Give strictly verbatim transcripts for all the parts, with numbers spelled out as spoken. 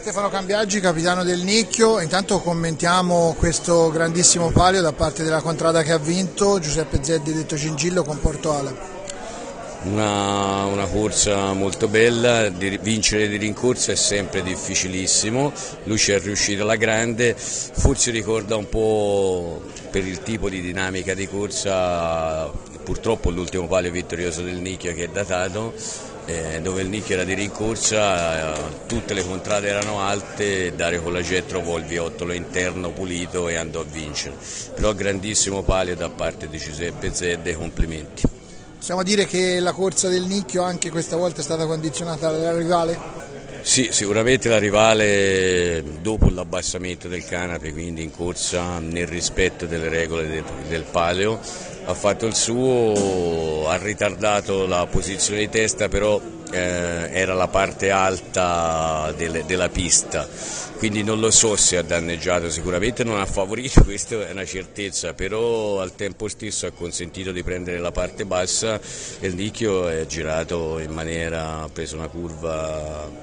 Stefano Cambiaggi, capitano del Nicchio. Intanto commentiamo questo grandissimo palio da parte della contrada che ha vinto, Giuseppe Zeddi detto Gingillo con Porto Ale. Una, una corsa molto bella, di, vincere di rincorsa è sempre difficilissimo, lui ci è riuscito alla grande, forse ricorda un po' per il tipo di dinamica di corsa purtroppo l'ultimo palio vittorioso del Nicchio che è datato, eh, dove il Nicchio era di rincorsa, eh, tutte le contrade erano alte, Dario Colagè trovò il viottolo interno pulito e andò a vincere, però grandissimo palio da parte di Giuseppe Zeddi, complimenti. Possiamo dire che la corsa del Nicchio anche questa volta è stata condizionata dalla rivale? Sì, sicuramente la rivale dopo l'abbassamento del canape, quindi in corsa nel rispetto delle regole del, del palio, ha fatto il suo, ha ritardato la posizione di testa, però eh, era la parte alta del, della pista, quindi non lo so se ha danneggiato, sicuramente non ha favorito, questa è una certezza, però al tempo stesso ha consentito di prendere la parte bassa e il Nicchio è girato in maniera, ha preso una curva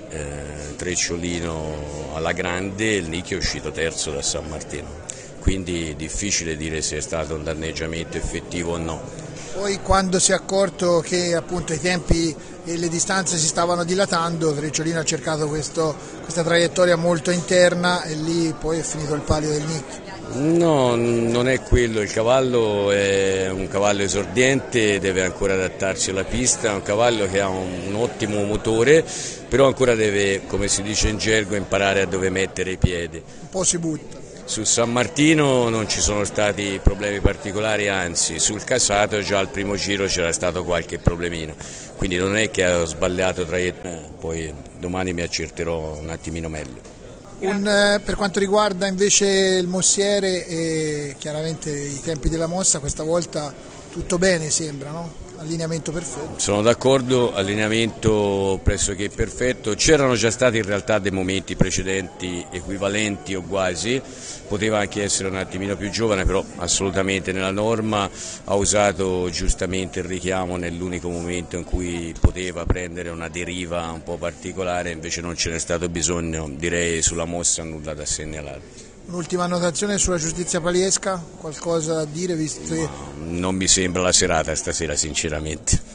Eh, trecciolino alla grande, il Nicchio è uscito terzo da San Martino, quindi difficile dire se è stato un danneggiamento effettivo o no. Poi quando si è accorto che appunto i tempi e le distanze si stavano dilatando, Trecciolino ha cercato questo, questa traiettoria molto interna e lì poi è finito il palio del Nicchio. No, non è quello, il cavallo è un cavallo esordiente, deve ancora adattarsi alla pista, è un cavallo che ha un, un ottimo motore, però ancora deve, come si dice in gergo, imparare a dove mettere i piedi. Un po' si butta. Su San Martino non ci sono stati problemi particolari, anzi sul Casato già al primo giro c'era stato qualche problemino, quindi non è che ho sbagliato traiettoria, poi domani mi accerterò un attimino meglio. Un, eh, per quanto riguarda invece il mossiere e chiaramente i tempi della mossa, questa volta tutto bene sembra, no? Allineamento perfetto. Sono d'accordo, allineamento pressoché perfetto, c'erano già stati in realtà dei momenti precedenti equivalenti o quasi, poteva anche essere un attimino più giovane, però assolutamente nella norma, ha usato giustamente il richiamo nell'unico momento in cui poteva prendere una deriva un po' particolare, invece non ce n'è stato bisogno, direi sulla mossa nulla da segnalare. Un'ultima annotazione sulla giustizia paliesca, qualcosa da dire visto che... Non mi sembra la serata stasera sinceramente.